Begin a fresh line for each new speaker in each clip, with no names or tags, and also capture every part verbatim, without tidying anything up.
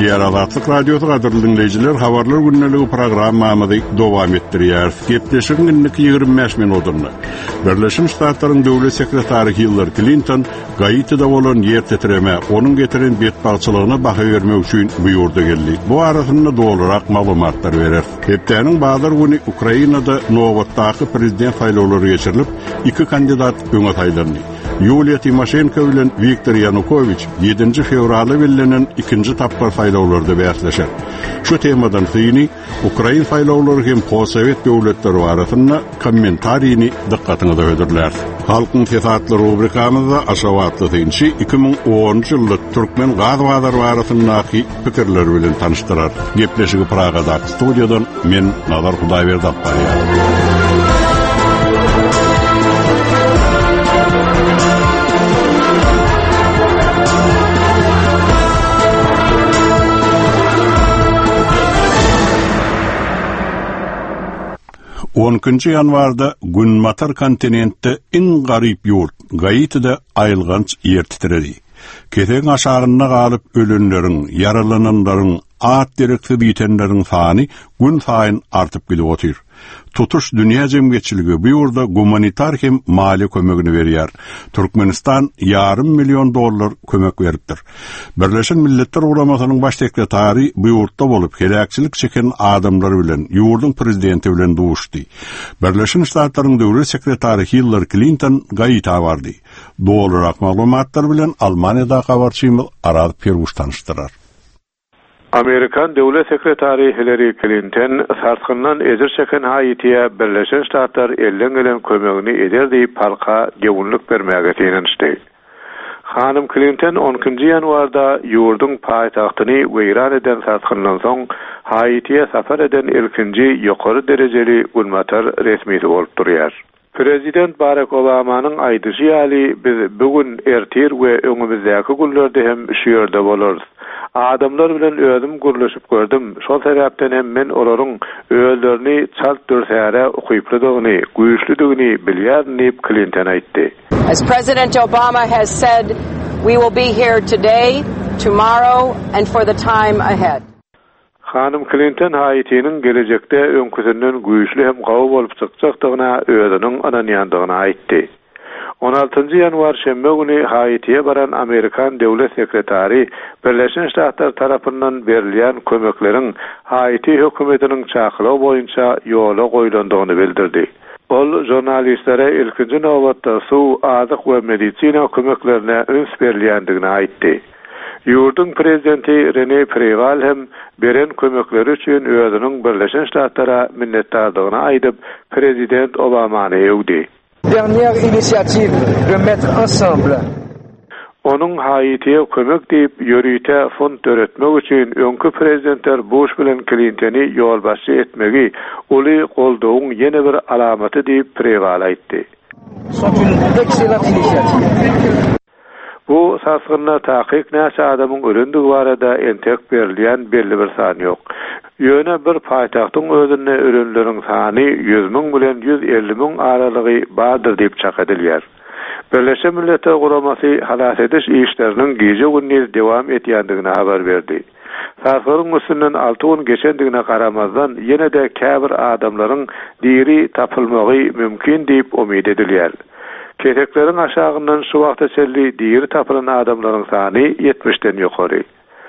Diğer Azatlyk Radiosu gaderly dinleyijiler, habarlar günneligi programmamyzy dowam etdirýär. Gepleşiň günlük ýygrimi beş minutyny. Birleşmiş Ştatlaryň döwlet sekretary Hillary Clinton Gaitida bolan ýer tetreme, onuň getiren betbalçylygyna baha bermek üçin buýurda geldi. Bu arasynda dolarak maglumatlar berer. Hepdeniň bazar güni Ukrainada nowatdaky prezident saýlawlary geçirilip, iki kandidat öňe taýlandy. Yulia Timoshenko bilen Viktor Yanukovych yedinci fevralda belirlenen ikinci tapkar saýlawlarda bäsleşer. Şu temadan syny Ukraina saýlawlary hem Sovet döwletleri arasynda kommentariýini dikkatyňize ödürler. Halkyň fesatlary rubrikamyzda aşawatly synçy iki ming onunçy ýylda türkmen gazwazary arasyndaky pikirler bilen tanıştyrar. Gepleşigi Pragada studiýadan men Nazar Hudaýberdi apparýar. onuncu ýanwarda Günmatar kontinentde iň garyp ýurt Gaitida aýylganç ýer titredi. Keteň aşagyna galyp ölenleriň, yaralananlaryň, at direksiz ýitenleriň sany gün saýyn artyp gidip otyr. Tutuş dünýä jemgyýetçiligi bu ýurda humanitar hem mali kömegini berýär. Türkmenistan yarım milyon dollar kömek beripdir. Birleşen Milletler Guramasynyň baş sekretary bu ýurtda bolup helakçylyk çeken adamlar bilen ýurdun prezidenti bilen duşdy. Birleşen Ştatlaryň döwlet sekretary Hillary Clinton Gait'a bardy. Dolarak maglumatlar bilen Almaniýada habarçymyz Aral Perguş tanıştyrar.
Amerikan Döwlet Sekretary Hillary Clinton sarsgyndan ezir çeken Haitiýe Birleşen Ştatlar elden gelen kömegini eder diýip halka gewünlik bermäge teňişdi. Hanım Clinton onuncu ýanwarda ýurdun paýtagtyny weýran eden sarsgyndan soň Haitiýe safar eden ilkinji ýokary derejeli gulmatar resmisi bolup durýar. Prezident Barack Obamanyň aýdyjy ýaly biz bugün ertir we öňümüzdäki günlerde hem şu ýerde bolarys. Adamlar bilen özüm gurlaşyp gördüm. Şol sebäpden hem men olaryň öýlerini çalt dörsäre okyplydygyny, güýçlüdigini bilýärdim diýip Clinton aýtdy.
As President Obama has said, we will be here today, tomorrow and for the time ahead.
Hanım Clinton Haitiýanyň gelecekde öňküsünden güýçlü hem gawy bolup çykjakdygyna özüniň ananýandygyny aýtdy. on altıncı ýanwar şembe güni Haitiýe baran Amerikan Döwlet Sekretary Birleşen Ştatlar tarapyndan berilýän kömekleriň Haiti hökümetiniň çakylagy boýunça ýola goýulandygyny bildirdi. Ol jurnalistlere ilkinji nowatda suw, azyk we medisina kömeklerine öns berilýändigini aýtdy. Ýurdun prezidenti René Préval hem beren kömekleri üçin özüniň Birleşen Ştatlara minnetdardygyny aýdyp prezident Obamany ýewdi.
Dernière initiative de mettre ensemble.
Onun Haitiýe kömek diýip ýörüýte fond öretmek üçin öňkü prezidentler Bush bilen Clintony ýolbaşçy etmegi uly goldawyň ýene bir alamaty diýip Préval aýtdy.
C'est une excellente initiative.
Bu sarsgynda takyk näçe adamyň ölendigi barada entek berilýän belli bir san ýok. Ýöne bir paýtagtyň özünde ölenleriň sany yüz miň bilen yüz elli miň aralygy bardyr diýip çak edilýär. Birleşen Milletler Guramasy halas ediş işleriniň gece gündüz dowam etýändigini habar berdi. Sarsgynyň üstünden alty gün geçendigine garamazdan ýene-de käbir adamlaryň diri tapylmagy mümkin diýip umyt edilýär. Ketekleriň aşagyndan şu wagtda selli diri tapylan adamlaryň sany yetmişden ýokary.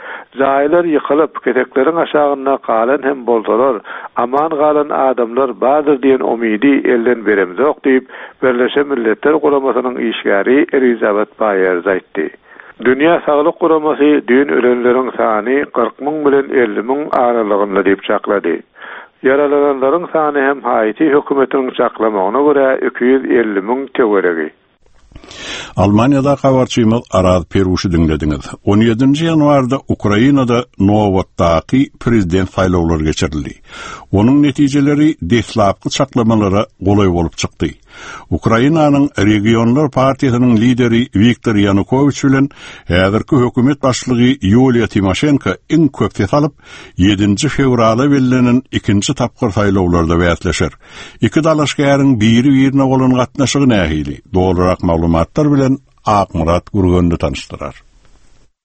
Jaýlar ýykylyp ketekleriň aşagyna galan hem bolsalar, aman galan adamlar bardyr diýen umydy elden beremzok diýip Birleşen Milletler Guramasynyň işgäri Elizabeth Bayer aýtdy. Dünýä Saglyk Guramasy düň ölenleriň sany kırk miň bilen elli miň aralygynda diýip çaklady. Yaralananlaryň sany hem Haiti hökümetiniň çaklamagyna görä iki yüz elli miň tegeregi.
Almaniýada habarçymyz Aral Perguşy dinlediňiz. on ýedinji ýanwarda Ukrainada nowatdaky prezident saýlawlary geçirildi. Onuň netijeleri deslapky çaklamalara golay bolup çykdy. Ukrainanyň Regionlar Partiýasynyň lideri Viktor Yanukovych bilen häzirki hökümet başlygy Yulia Timoshenko iň köp alyp yedinci fevralda belirlenen ikinji tapkyr saýlawlarda bäsleşer. Iki dalaşgaryň biri birine bolan gatnaşygy nähili dolarak maglumatlar bilen Akmurat Gurgöndy tanıştyrar.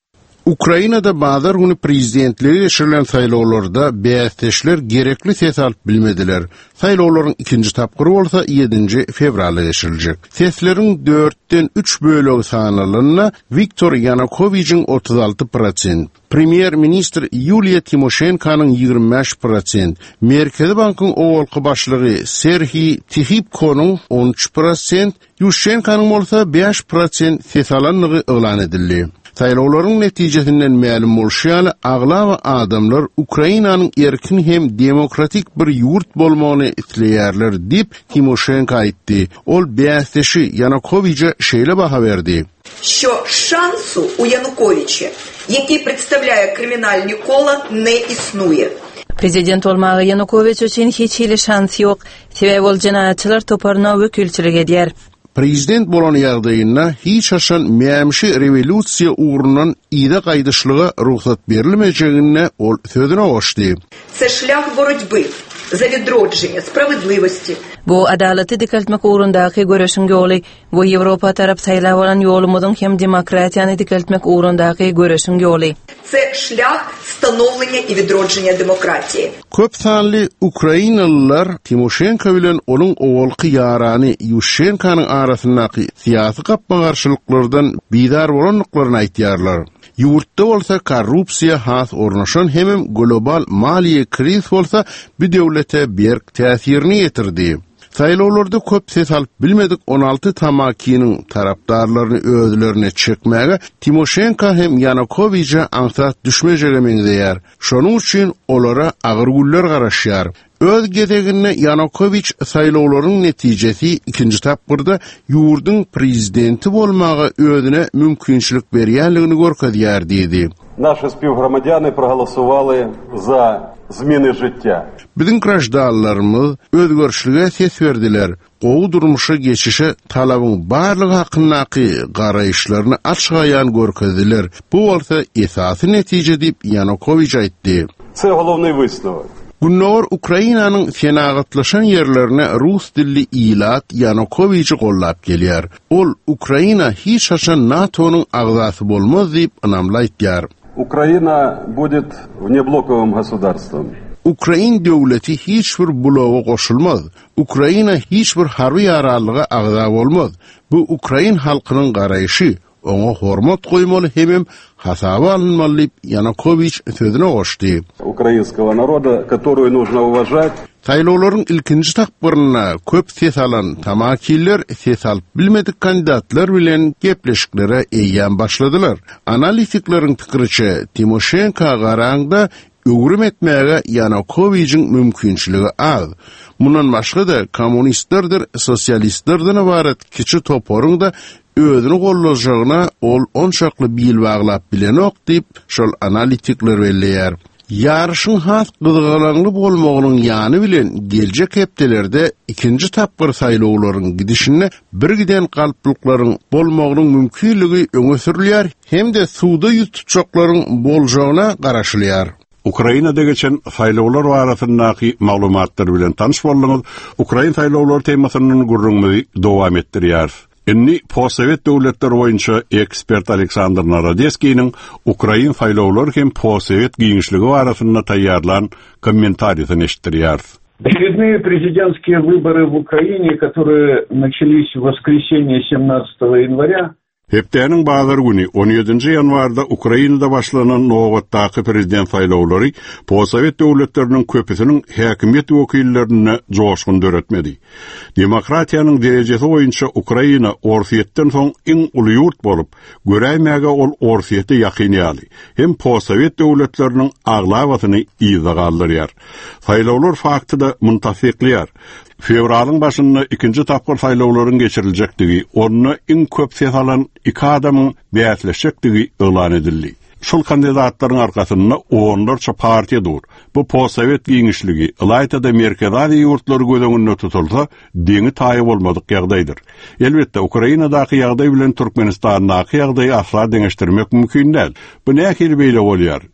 Ukrainada bazar günü prezidentliği geçirilen saylawlarda bästeşler gerekli ses alıp bilmediler. Saylawlaryň ikinji tapgyry bolsa ýedinji fevralda geçiriljek. Seslerin dörtten üç bölegi sanalyna Viktor Yanukovych'in otuz alty prosent, Premier Minister Yulia Timoshenkanyň ýygrimi beş prosent, Merkezi Bankyň owalky başlygy Serhiy Tihipkonyň on üç prosent, Yushchenkanyň bolsa beş prosent ses alanlygy elan edildi. Saylawlaryň netijesinden ma'lum bolşýaly aglawa adamlar Ukrainanyň erkin hem demokratik bir ýurt bolmagyny isleýärler dip Timoshenko aýtdy. Ol bästeşi Yanukovycha şeýle baha berdi.
Що шансу у Януковича, який представляє кримінальні кола, не існує.
Prezident olmagy Yanukovich üçin hiç hili şans ýok. Sebäbi ol jinaýatçylar toparına wekilçilik edýär.
Prezident bolan ýagdaýynda hiç haşan mämşi revolýusiýa ugrundan ýa gaýdyşlyga ruhsat berilmejegine ol sözüne goşdy.
Це шлях боротьби за відродження справедливості.
Bu adalaty dikeltmek ugrundaky görüşüň ýoly, bu Ýewropa tarap saýlap bolan ýolumyzyň hem demokratiýany dikeltmek ugrundaky görüşüň ýoly.
Це шлях становлення і відродження демократії.
Köp sanly Ukrainalılar Timoshenko bilen onun owalky ýarany Yushchenkanyň arasyndaky syýasy gapmagarçylyklardan bidar bolanlyklaryny aýtýarlar. Ýurtda bolsa korrupsiýa has ornaşan hem global maliýe kriz bolsa bir döwlete berk täsirini ýetirdi. Saylawlarda köp ses alyp bilmedik on alty tamakinyň tarapdarlaryny özlerine çekmäge Timoshenko hem Yanukovycha aňsat düşmejege meňzeýär. Şonuň üçin olara agyr güller garaşýar. Öz gedegine Yanukovych saylawlaryň netijesi ikinji tapgyrda ýurdun prezidenti bolmagy özüne mümkinçilik berýänligini görkezýär diýdi.
Наші співгромадяни проголосували за зміни життя.
Bizim graždanlarymyz özgörüşlige ses berdiler. Gowy durmuşa geçişe talabyň barlygy hakyndaky garaýşlaryny açygaýan görkezdiler. Bu bolsa esasy netije diýip Yanukovych aýtdy.
Це головний висновок.
Günler Ukrainanyň senagatlaşan ýerlerine rus dilli ilat Yanukovychi gollap gelýär. Ol Ukraina hiç haşan NATO'nun agzasy bolmaz diýip anamlaýtýar.
Украина будет внеблоковым государством.
Ukrain döwleti hiç bir bloga goşulmaz. Ukraina hiç bir harby ýarallyga agza bolmaz. Bu Ukrain halkynyň garaýşy. Oňa hormat goýmaly hem hasaba alınmaly diýip Yanukovych sözüne goşdy.
Украинского народа, которую нужно уважать.
Saylawlaryň ilkinji takbyryna köp ses alan tamakiller ses alyp bilmedik kandidatlar bilen gepleşiklere eýýän başladylar. Analitiklerin pikiriçe Timoshenko garaňda öwrüm etmäge Yanukovych'in mümkinçiligi az. Mundan başga da kommunistlerdir, sosialistlerden ibaret kiçi toporyň da özüni gollajagyna ol on şakly bil baglap bilenok diýip şol analitikler belleýär. Yarışın has gyzgalaňly bolmagynyň ýany bilen geljek hepdelerde ikinji tapgyr saylawlaryň gidişine bir giden galplyklaryň bolmagynyň mümkinligi öňe sürilýär hem de suwda ýüz tutjaklaryň boljagyna garaşylýar.
Ukrainada geçen saylawlar barasyndaky maglumatlar bilen tanyş boldyňyz. Ukrain saylawlary temasynyň gurrunmy dowam etdirýär. Inni postsovet döwletleri boýunça ekspert Aleksandr Narodeskiň Ukrain saylawlary hem postsovet giňişligi barasynda taýýarlan kommentariýasyny eşitdirýär.
Очередные президентские выборы в Украине, которые начались в воскресенье семнадцатого января,
Hepdäniň bazar güni on ýedinji ýanwarda Ukrainada başlanan nowatdaky prezident saylawlary postsovet döwletleriniň köpüsiniň häkimiýet wekillerine joşgun döretmedi. Demokratiýanyň derejesi boýunça Ukraina orsiýetden soň iň uly ýurt bolup, göräýmäge ol orsiýete ýakynýaly. Hem postsovet döwletleriniň aglawasyny ýyza galdyrýar. Saylawlar faktyda muntafiklýar. Fevralyň başynda ikinji tapgyr saylawlaryň geçiriljekdigi, onu iň köp ses alan iki adamyň bäsleşekdigi elan edildi. Şol kandidatlaryň arkasynda onlarça partiýa dur. Bu postsovet giňişligi Ilaytada merkezli ýurtlary gözeňinde tutulsa, deňi taýyp bolmadyk ýagdaýdyr. Elbetde Ukrainadaky ýagdaý bilen Türkmenistanyň ýagdaýy asla deňeşdirmek mümkin däl. Bu nähili beýle bolýar?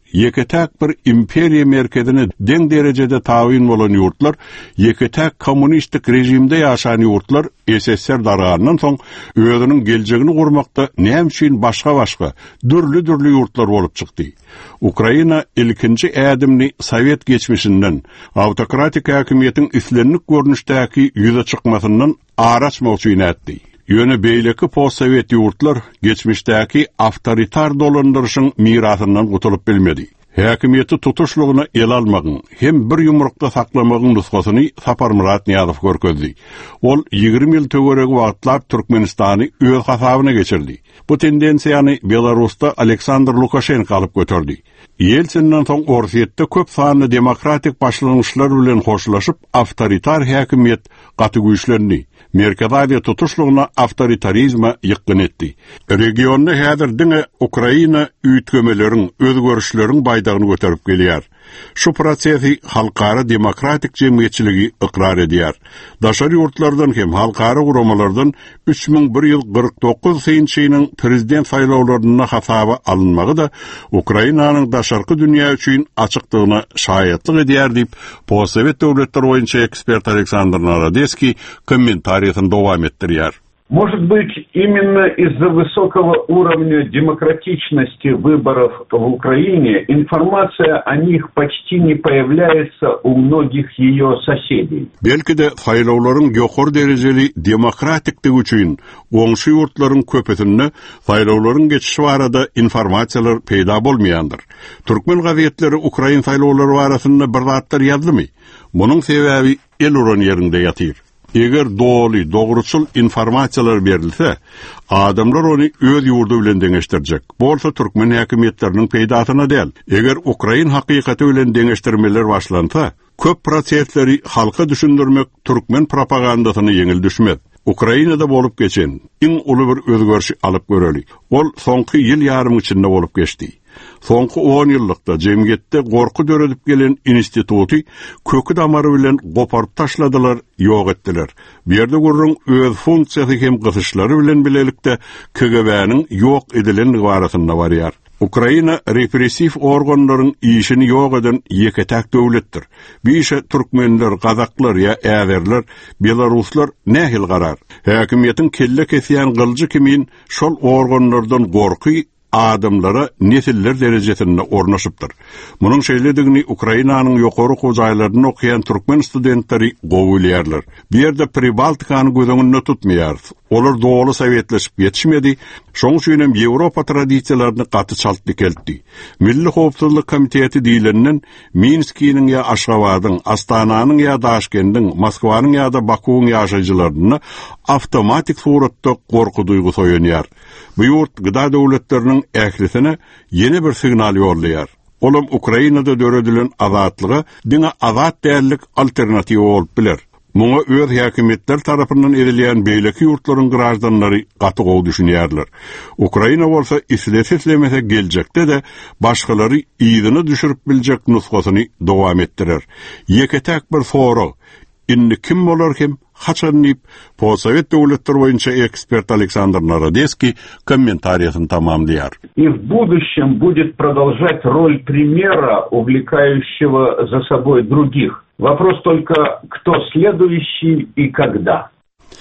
yeketäk bir imperiya merkezine deň derejede taýin bolan ýurtlar, yeketäk kommunistik rejimde ýaşan ýurtlar S S R dargandan soň özüniň geljegini gurmakda näme üçin başga-başga dürli-dürli ýurtlar bolup çykdy. Ukraina ilkinji ädimni Sovet geçmişinden, autokratik häkimiýetiň islenlik görnüşdäki ýüze çykmasyndan araçmoqçy etdi. Ýöne beýleki post-Sovet ýurtlar geçmişdäki awtoritar dolandyryşyň mirasyndan gutulup bilmedi. Häkimiýeti tutuşlugyna el almagyň hem bir ýumrukda saklamagyň nusgasyny Sapar Murat Niýazow görkezdi. Ol ýygrimi ýyl töweregi wagtlap Türkmenistany öz hasabyna geçirdi. Bu tendensiýany Belarusda Aleksandr Lukashenko alyp götürdi. Yeltsindan soň Orsiýetde köp sanly demokratik başlanýyşlar bilen hoşlaşyp awtoritar häkimiýet gaty güýçlendi. Merkezade tutuşlugyna awtoritarizma ýykyn etdi. Regionda häzir diňe Ukraina üýtgemeleriň, özgörüşleriň baýdagyny göterip gelýär. Şu prosesi halkara demokratik cemiyetçiligi ikrar edýär. Daşary ýurtlardan hem halkara guramalardan üç bin bir ýyl kırk dokuz synçynyň prezident saýlawlaryna hasaba alınmagy da Ukrainanyň daşarky dünýä üçin açykdygyna şaýatlyk edýär diýip Postsovet döwletleri boýunça ekspert Aleksandr Narodeski kommentariýasyny dowam etdirýär.
Может быть, именно из-за высокого уровня демократичности выборов в Украине информация о них почти не появляется у многих ее соседей.
Belki de saýlawlaryň ýokary derejeli demokratikligi üçin oňşy ýurtlaryň köpetinde saýlawlaryň geçişi barada informasiýalar peýda bolmaýandyr. Türkmen gazetleri Ukraina saýlawlary barasynda bir zatlar ýazdymy? Munyň sebäbi el uran ýerinde ýatyr. Eger doğru, doğruçul informasiyalar berilse, adamlar onu öz yurdu bilen deňeşdirjek. Bolsa Türkmen häkimiýetleriniň peýdasyna däl. Eger Ukraina hakykaty bilen deňeşdirmeler başlansa, köp prosesleri halka düşündirmek Türkmen propagandasyny yeňil düşmez. Ukrainada bolup geçen iň uly bir özgörüş alyp göreli. Ol soňky ýyl ýarym içinde bolup geçdi. Soňky on ýyllykda jemgyýetde gorku döredip gelen instituty kökü damary bilen goparyp taşladylar, ýok etdiler. Bu ýerde gurrun öz funksiýasy hem gysyşlary bilen bilelikde K G B'niň ýok edilenligi barasynda barýar. Ukraina repressiv organlaryň işini ýok eden ýeketäk döwletdir. Bu işe türkmenler, gazaklar ýa äzerler, belaruslar nähil garar. Häkimiýetiň kelle kesýän gyljy kimin şol organlardan gorky adamlara nesiller derejesinde ornaşypdyr. Munyň şeýledigini Ukrainanyň ýokary gojaýlaryny okuyan türkmen studentleri gowulýarlar. Bu ýerde Pribaltikany gözüňde tutmaýar. Olar dogly sowetleşip ýetişmedi. Şoň üçin hem Ýewropa tradisiýalaryny gaty çaltdy keldi. Milli howpsuzlyk komiteti diýilenden Minskiniň ýa Aşgabatyň, Astananyň ýa Daşkendiň, Moskwanyň ýa da Bakuň ýaşaýjylaryny awtomatik suratda gorku duýgusy oýanýar. Bu ýurt gyda döwletleriniň ählisine ýeni bir signal ýoldaýar. Olam Ukrainada döredilen azatlyga diňe azat dällik alternatiw bolup biler. Muňa öz häkimetler tarapyndan edilýän beýleki ýurtlaryň garaşdanlary gaty gowy düşünýärler. Ukraina bolsa isletlemese geljekde de başgalary ýygyny düşürip biljek nusgasyny dowam etdirer. Ýeketäk bir foro inni kim bolar kim haçan diýip Postsovet döwletleri boýunça ekspert Aleksandr Narodeski kommentariýasyny tamamlaýar.
И в будущем будет продолжать роль примера, увлекающего за собой других. Вопрос только, кто следующий и когда.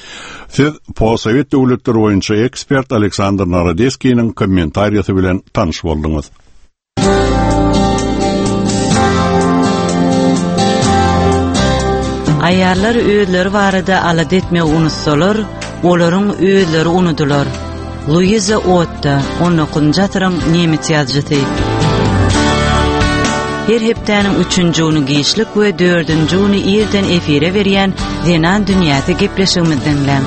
Siz Postsovet döwletleri boýunça ekspert Aleksandr Narodeskiň kommentariýasy bilen tanyş boldyňyz.
Ayarlar öýleri barada alad etmek unutsalar, olaryň öýleri unudular. Louise Otta, on dokuzunçy asyryň nemet ýazgysy. Her hepdäniň üçünçi uny geçlik we dördünçi uny ýerden efire berýän Zenan dünýäde gepleşigimiz dinlen.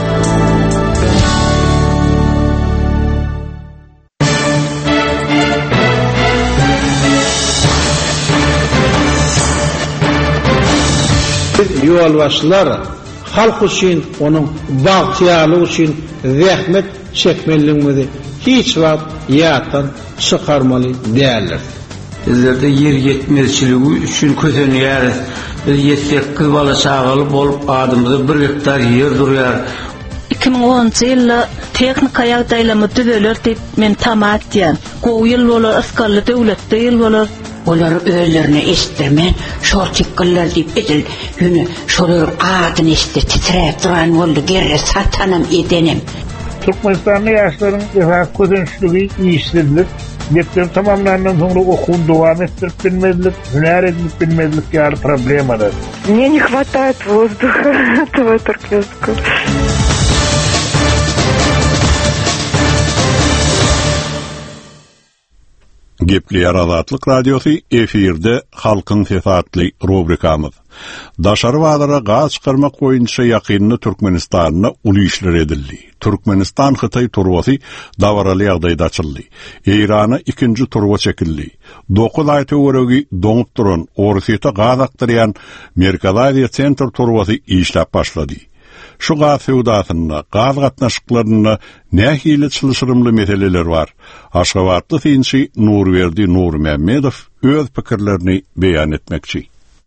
Ýolbaşçylar halk üçin, onuň bagtyalygy üçin zähmet çekmeliligini hiç wagt ýatdan çykarmaly däldir.
Bizlerde yer yetmezçiligi üçin kötenýär. Biz ýetsekki bala çagaly bolup adamyza bir hektar yer durýar.
iki ming onunçy ýylda
teknik ýagdaýlamy düzeler diýip men tamat diýen. Gowy ýyl bolar asgarly döwletde ýyl bolar.
Olar özlerine estirmen, şol çykgyllar diýip edil. Ýöne şolar adyny estir titrep duran boldy gerre satanam edenim.
Türkmenistan'da yaşların efendim ködünçlüğü iyiştirdiler. Deprem tamamlandan sonra okul devam ettirip bilmedilik, hüner edip bilmedilik yarı problem var.
Мне не хватает воздуха этого Туркменского.
Gepli Azatlyk Radiosu efirde halkın sesatly rubrikamız. Daşary wagtlara gaz çykarmak boýunça ýakyny Türkmenistanyna uly işler edildi. Türkmenistan Hytaý turbasy dawaraly ýagdaýda açyldy. Eýrana ikinji turba çekildi. dokuz aý töweregi doňup duran Orsyýeta gaz aktarýan Merkazaziýa Sentr turbasy işläp başlady. Şu gaz sewdasyna, gaz gatnaşyklaryna nähili çylşyrymly meseleler bar. Aşgabatly synçy Nurberdi Nurmemmedow öz pikirlerini beýan etmekçi.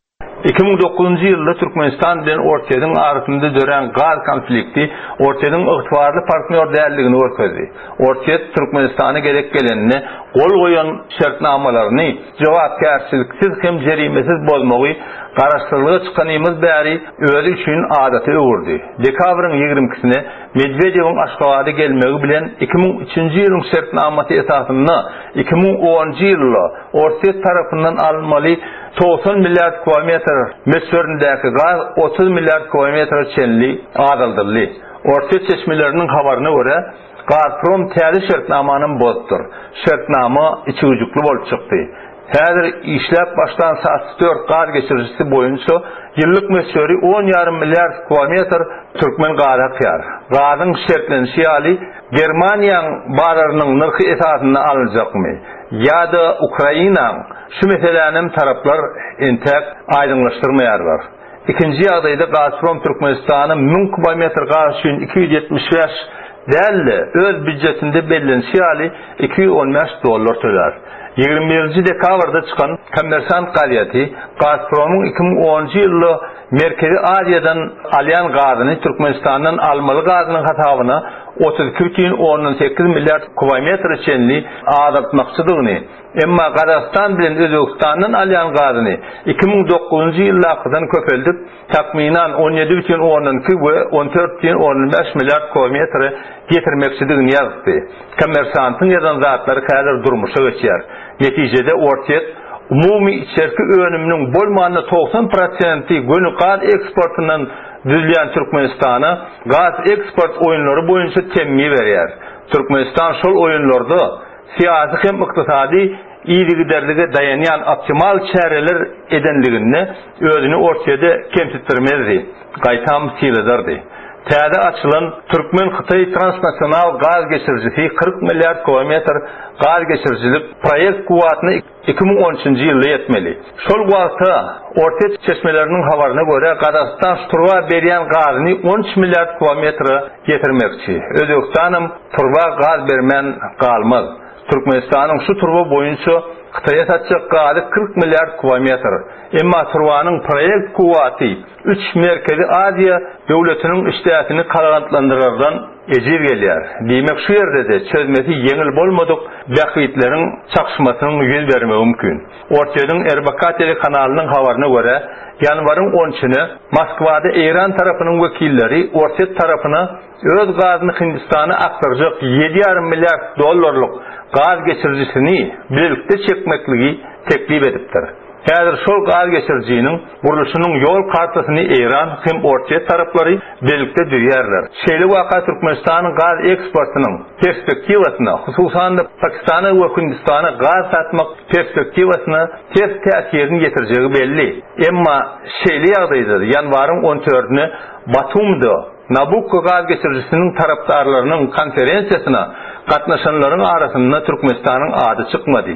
iki bin dokuzuncu ýylda Türkmenistan bilen Ortaýyň arasynda dören gaz konflikti Ortaýyň ygtybarly partner däldigini görkezdi. Ortaýy Türkmenistany gerek gelenine gol goýan şertnamalaryny jogapkärçiliksiz hem jerimesiz bolmagy garaşdyrlyga çykanymyz bäri özi üçin adaty öwürdi. Dekabrın ýigrimikisine Medvedewiň Aşgabatda gelmegi bilen iki bin üçinji ýylyň şertnamasy esasyna iki bin onunji ýylda Ortaýy tarapyndan alınmaly doksan milyard kilometr mesöründäki gaz otuz milyard kilometr çenli agaldyrly. Ortaýy çeşmeleriniň habaryna görä Gazprom täze şertnamanyny bozdur. Şertnama içi ucukly bolup çykdy. Häzir işläp başlan dört gaz geçirjisi boýunça ýyllyk mesöri on ýarym milyard kilometr türkmen gaza akýar. Gazyň şertlenişi ýaly Germaniýanyň bararynyň nyrky esasyna alınjakmy? Ýa-da Ukraina şu meselenim taraplar entek aýdynlaşdyrmaýarlar. İkinji ýagdaýda Gazprom Türkmenistanyň ming kilometr gaz üçin iki yüz yetmiş beş dälli öz büdjetinde bellenşi ýaly iki yüz on beş dollar töler. ýygrimi birinji dekabrda çykan Kommersant gaýaty Gazpromyň iki bin onunji ýylda Merkezi Aziýadan alýan gazyny Türkmenistandan almaly gazynyň hasabyna otuz iki buçuk on sekiz milyard kilometr çenli adatmakçydygyny, emma Gazakistan bilen Özbekistanyň alýan gazyny iki bin dokuzunji ýyldakydan köpeldip takminan on ýedi buçuk on iki we on dört buçuk on beş milyard kilometr getirmekçidigini ýazdy. Kommersantyň ýazan zatlary häzir durmuşa geçýär. Netijede Ortaýy umumy içerki önüminiň bolmanyny doksan prosenti gönü gaz eksportundan düzleyen Türkmenistana gaz eksport oyunları boyunca temmi berýär. Türkmenistan şol oyunlarda siyasi hem ykdysady iýdigi-derlige dayanýan optimal çäreler edenligini özüni ortaýda kemsitdirmezdi. Gaýtam syladardy. Täze açylan Türkmen Hytaý transnasional gaz geçirjisi kırk milyard kilometr gaz geçirjilik proýekt kuwatyny iki bin on üçinji ýylda ýetmeli. Şol wagtda Ortaýy çeşmeleriniň habaryna görä Gazakistan turba berýän gazyny on üç milyard kilometr getirmekçi. Özbekistanyň turba gaz bermän galmaz. Türkmenistanyň şu turba boýunça Hytaýa satjak gazy kırk milyard kilometr. Emma turbanyň proýekt kuwaty üç Merkezi Aziýa döwletiniň işdäsini galagantlandyrardan ejir gelýär. Diýmek şu ýerde de çözmesi ýeňil bolmadyk bähwitleriň çakşmasynyň ýüz bermegi mümkin. Ortaýyň Erbaka telekanalynyň habaryna görä, ýanwaryň on üçini Moskwada Eýran tarapynyň wekilleri Ortaýy tarapyna öz gazyny Hindistana aktarjak ýedi ýarym milyard dollarlyk gaz geçirjisini birlikde çekmekligi teklip edipdir. Häzir şol gaz geçirjiniň gurulşynyň ýol kartasyny Eýran hem Ortaýy taraplary birlikde dürýärler. Şeýle waka Türkmenistanyň gaz eksportynyň perspektiwasyna, hususan da Pakistana we Hindistana gaz satmak perspektiwasyna tez täsirini getirjegi belli. Emma şeýle ýagdaýda ýanwaryň on dördüni Batumda Nabucco gaz geçirjisiniň tarapdarlarynyň konferensiýasyna gatnaşanlaryň arasynda Türkmenistanyň ady çykmady.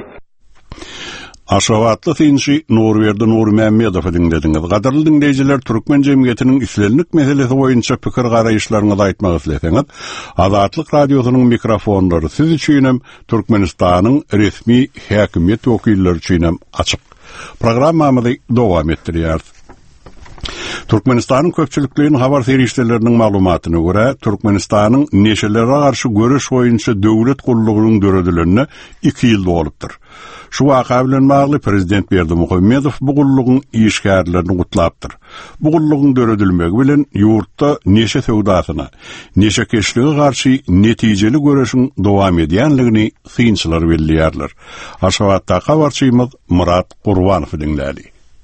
Aşgabatly synçy Nurberdi Nurmemmedow dinlediňiz. Gadarly dinleýijiler, Türkmen jemgyýetiniň islenlik meselesi boýunça pikir garaýyşlaryňyzy aýtmak isleseňiz, Azatlyk radiosynyň mikrofonlary siz üçin hem Türkmenistanyň resmi häkimet wekilleri üçin hem açyk. Programmamyzy dowam etdirýär. Türkmenistan'ın köpçülükliğinin habar serişlerinin malumatına göre Türkmenistan'ın neşelere karşı görüş boyunca devlet kulluğunun dörödülerine iki yılda olupdur. Şu vaka bilen bağlı Prezident Berdimuhamedov bu kulluğun işgärlerini kutlaptır. Bu kulluğun dörödülmegi bilen yurtta neşe sevdasına, neşe keşliğe karşı neticeli görüşün devam ediyenligini sıyınçılar belliyarlar. Aşavatda habarçıyımız Murat Qurbanov dinledi.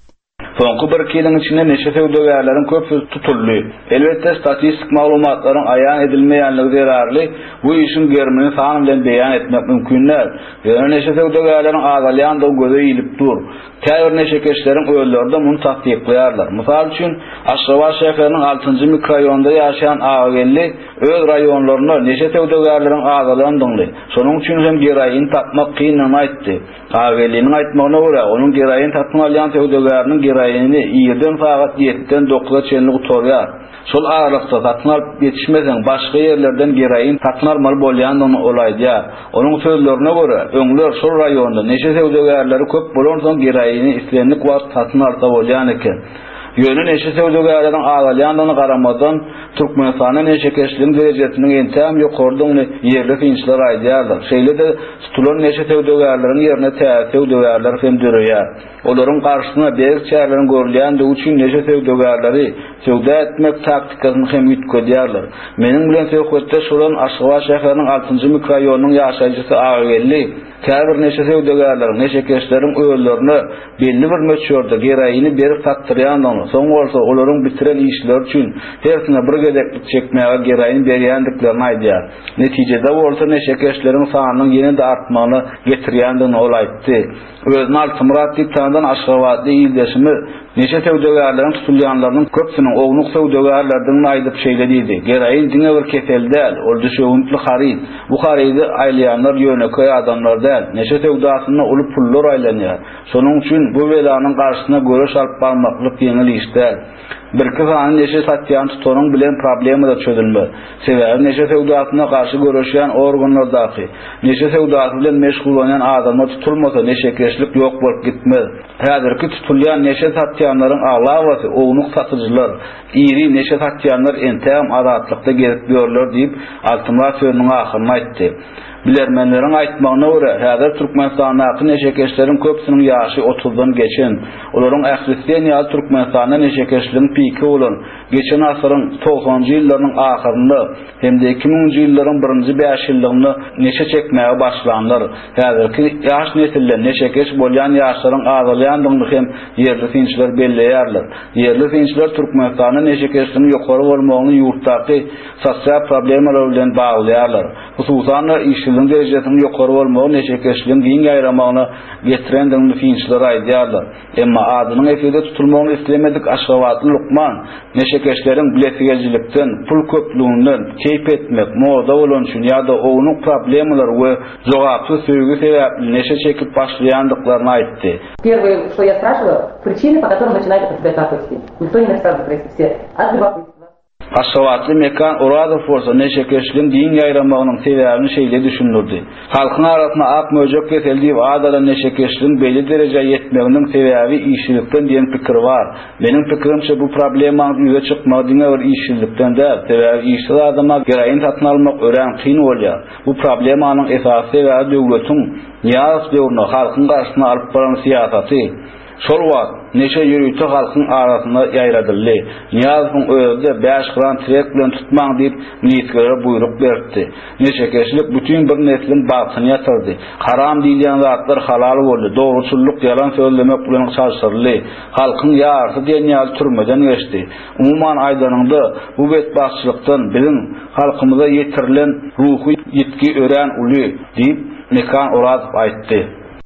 Soňky bir iki ýylyň içinde neşe söwdegärleriň köpüsi tutuldy. Elbetde statistik maglumatlaryň aýan edilmeýänligi zerarly, bu işin germini sany bilen beýan etmek mümkinler. Ýöne neşe söwdegärleriň agalaýandygy göze ýylyp dur. Käbir neşekeşleriň öýlerde muny tasdikleýärler. Mysal üçin, Aşgabat şäheriniň altynjy mikroraýonunda ýaşaýan agagelli öz raýonlaryna neşe söwdegärleriň agalandygy. Şonuň üçin hem geraýyn tapmak kynlygyny aýtdy. Agelliniň aýtmagyna görä, onuň geraýyn tapmak alýan söwdegäriniň geraýyny ýerden sagat ýetiden dokuza çenli gutorýar. Şol aralykda satyn alyp ýetişmesen başga ýerlerden geraýyn satyn almaly bolýandygyny olaýdýar. Onuň sözlerine görä, öňler şol raýonda neşe söwdegärleri köp bolan soň geraýyny islenlik wagt satyn alsa bolýan eken. Ýöne neşe söwdegärleriň agalyandygyna garamadan Türkmenistanyň neşekeşliğiniň derejesiniň entäm ýokardygyny ýerli finçler aýdýarlar. Şeýle de tutulan neşe söwdegärleriň ýerine täze söwdegärler hem döreýär. Olaryň garşysyna beýik çärlerini görülýänligi üçin neşe söwdegärleri söwda etmek taktikasyny hem ýitkedýärler. Meniň bilen söhbetde şolan Aşgabat şäheriniň altynjy mikroraýonynyň ýaşaýjysy agagelli käbir neşe söwdegärler neşekeşleriň öýlerini belli bir möçörde geraýyny berip satdyrýandygyny, soň bolsa olaryň bitiren işler üçin hersine bir gedeklik çekmäge geraýyny berýändiklerini aýdýar. Netijede bolsa neşekeşleriň sanynyň ýene-de artmagyny getirýändigini ol aýtdy. Özüni Altymyrat diýip tanıdan Aşgabatly ýyldaşymy neşe söwdegärleriň tutulýanlarynyň köpsiniň ownuk söwdegärlerden aýdyp şeýlediydi. Geraýyn diňe bir kesel däl, ol düşüwüntli harit. Bu haridy aýlayanlar ýöneköy adamlar däl. Neşe söwdasyna uly pullar aýlanýar. Şonuň üçin bu welanyň garşysyna görüş alyp barmaklyk ýeňil iş däl. Bir kızanyň neşe satýan tutanyň bilen problemi da çözülmez. Sebäbi neşe söwdasyna garşy görüşýän organlardaky neşe söwdasy bilen meşgul bolan adamlar tutulmasa neşekeşlik ýok bolup gitmez. Häzirki tutulýan neşe satýanlaryň aglawaty ownuk satyjylar, iri neşe satýanlar entäm azatlykda gelip ýörler diýip Altymyrat sözüniň ahyryny aýtdy. Bilermenleriň aýtmagyna görä, häzir Türkmenistanyň neşekeşleriň köpsiniň ýaşy otuzdan geçen. Olaryň ählisden ýa Türkmenistanyň neşekeşligiň piki bolan geçen asyryň togsanjy ýyllarynyň ahyrynda hemde iki miňinji ýyllaryň birinji beş ýyllygyny neşe çekmäge başlandylar. Häzirki ýaş nesiller neşekeş bolýan ýaşlaryň azalýandygyny hem ýerli finçler belleýärler. Ýerli finçler Türkmenistanyň neşekeşligini ýokary bolmagyny ýurtdaky sosial problemler bilen baglaýarlar. Hususan işçiliğin derejesinin ýokary bolmagy neşekeşligiň giň gaýramagyna getirendigini finçler aýdýarlar. Emma adynyň efede tutulmagyny islemedik Aşgabatly Lukman neşekeşleriň biletigejlikden, pul köplüğünden keyp etmek, moda bolan üçin ýa-da ownuk problemler we jogapsy söýgü sebäpli neşe çekip başlaýandyklaryny aýtdy.
Первое, что я спрашиваю, причины, по которым начинает это себя так вести. Никто не рассказывает про это все. От любопытства.
Aşgabatly Mekan Uradov bolsa neşekeşligiň diň ýaýramagynyň sebäbini şeýle düşündirdi. Halkyň arasyna ak möjek keseldi we adalan neşekeşligiň belli derejeye ýetmeginiň sebäbi işçilikden diýen pikir bar. Meniň pikirimçe bu problemaň ýüze çykmagyna bir işçilikden däl, sebäbi işçi adamlar geraýyn satyn almak ören kyn bolýar. Bu problemanyň esasy we döwletiň ýaz döwrüne halkyň garşysyna alyp baran siýasaty. Şol wagt neşe ýürüýte halkyň arasyna ýaýradyldy. Niýazyň özü beş gram trek bilen tutmaň diýip milisiýalara buyruk berdi. Neşekeşlik bütün bir neslin bagtyny ýatyrdy. Haram diýilen zatlar halal boldy. Dogruçylyk ýalan sözlemek bilen çarşyrly. Halkyň ýarty diýen ýaly türmeden geçdi. Umuman aýdanynda bu betbaşçylykdan bilen halkymyza ýetirilen ruhy ýetki ören uly diýip Mekan Uradov aýtdy.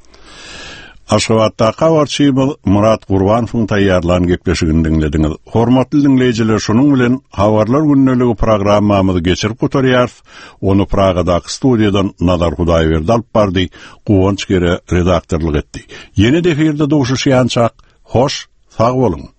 Aşgabatda habarçymyz Murat Gurbanowyň taýýarlanan gepleşigini dinlediňiz. Hormatly dinleýijiler, şonuň bilen Habarlar günneligi programmamyzy geçirip gotarýar. Onu Pragadaky studiýadan Nazar Hudaýberdi alyp bardy, Guwanç gere redaktorlyk etdi. Ýene deferde doguşýançak, hoş, sag bolun.